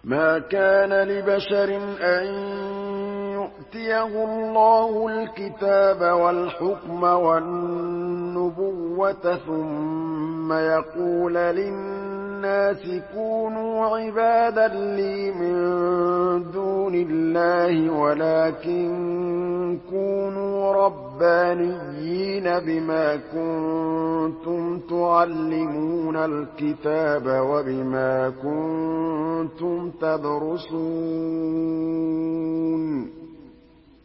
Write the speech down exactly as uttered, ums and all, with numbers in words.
مَا كَانَ لِبَشَرٍ أَن يُؤْتِيَهُ اللَّهُ الْكِتَابَ وَالْحُكْمَ وَالنُّبُوَّةَ ثُمَّ يَقُولَ لِلنَّاسِ كُونُوا عِبَادًا لِّي مِن دُونِ اللَّهِ وَلَٰكِن كُونُوا رَبَّانِيِّينَ بِمَا كُنتُمْ تُعَلِّمُونَ الْكِتَابَ وَبِمَا كُنتُمْ تَدْرُسُونَ